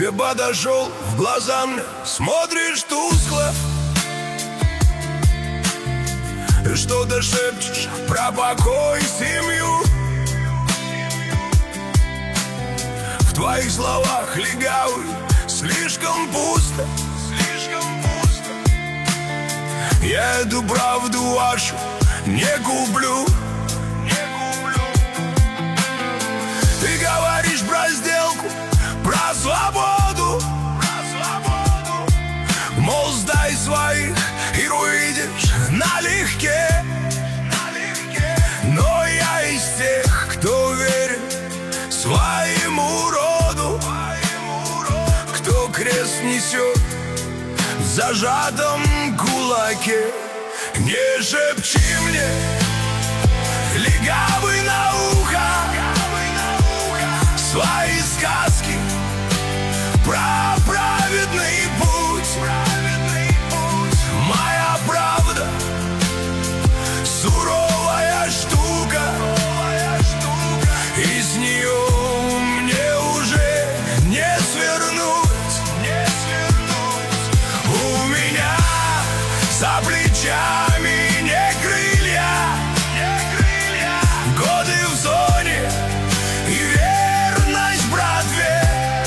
ближе подошел, в глаза мне смотришь тускло, и что-то шепчешь про покой и семью. В твоих словах легавый слишком пусто. Я эту правду вашу не куплю. Ты говоришь про сделку, про свободу, мол, сдай своих и увидишь налегке. Но я из тех, кто верит своему роду, кто крест несет в зажатом кулаке. Не шепчи мне, легавый на ухо, свои сказки про праведный путь. Моя правда суровая штука, из нее мне уже не свернуть. У меня за плечами не крылья, годы в зоне и верность братве.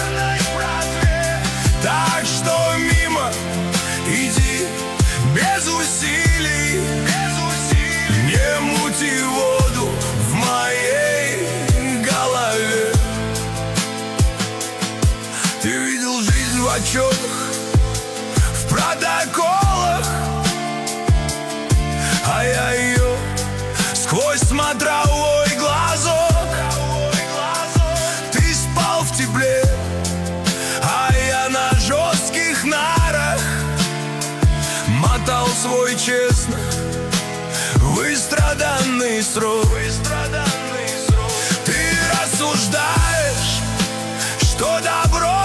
Так что мимо иди без усилий, не мути воду в моей голове. Ты видел жизнь в отчетах, в протоколах, а я ее сквозь смотровой глазок. Ты спал в тепле, а я на жестких нарах мотал свой честно выстраданный срок. Ты рассуждаешь, что добро